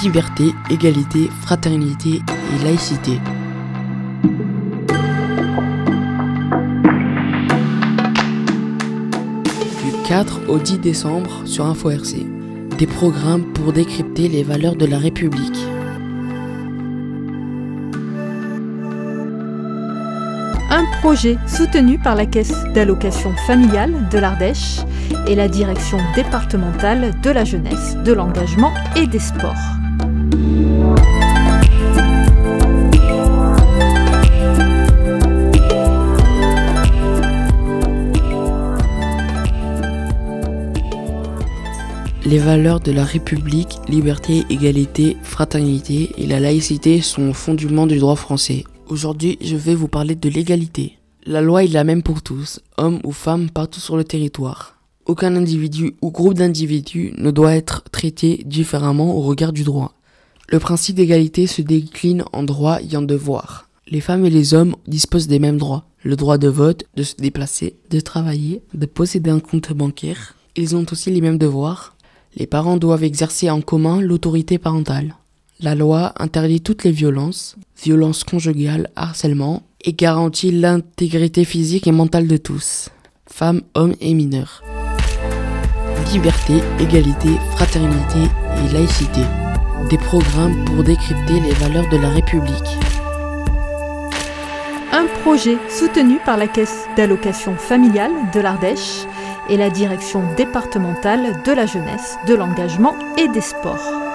Liberté, égalité, fraternité et laïcité. Du 4 au 10 décembre sur Info RC. Des programmes pour décrypter les valeurs de la République. Un projet soutenu par la Caisse d'allocation familiale de l'Ardèche et la Direction départementale de la jeunesse, de l'engagement et des sports. Les valeurs de la République, liberté, égalité, fraternité et la laïcité sont au fondement du droit français. Aujourd'hui, je vais vous parler de l'égalité. La loi est la même pour tous, hommes ou femmes partout sur le territoire. Aucun individu ou groupe d'individus ne doit être traité différemment au regard du droit. Le principe d'égalité se décline en droits et en devoirs. Les femmes et les hommes disposent des mêmes droits. Le droit de vote, de se déplacer, de travailler, de posséder un compte bancaire. Ils ont aussi les mêmes devoirs. Les parents doivent exercer en commun l'autorité parentale. La loi interdit toutes les violences conjugales, harcèlement, et garantit l'intégrité physique et mentale de tous, femmes, hommes et mineurs. Liberté, égalité, fraternité et laïcité. Des programmes pour décrypter les valeurs de la République. Un projet soutenu par la Caisse d'allocation familiale de l'Ardèche et la Direction départementale de la jeunesse, de l'engagement et des sports.